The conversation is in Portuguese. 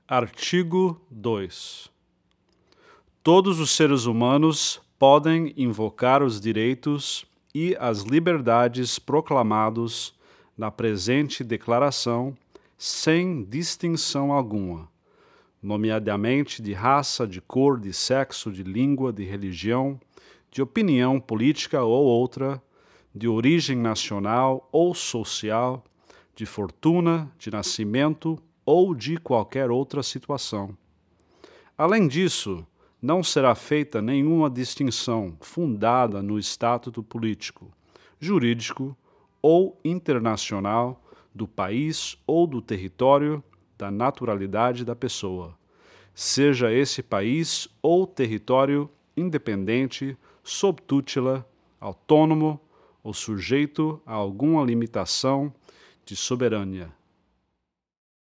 Artigo 2. Todos os seres humanos podem invocar os direitos e as liberdades proclamados na presente declaração sem distinção alguma, nomeadamente de raça, de cor, de sexo, de língua, de religião, de opinião política ou outra, de origem nacional ou social, de fortuna, de nascimento ou de qualquer outra situação. Além disso, não será feita nenhuma distinção fundada no estatuto político, jurídico ou internacional do país ou do território da naturalidade da pessoa, seja esse país ou território independente, sob tutela, autônomo ou sujeito a alguma limitação de soberania.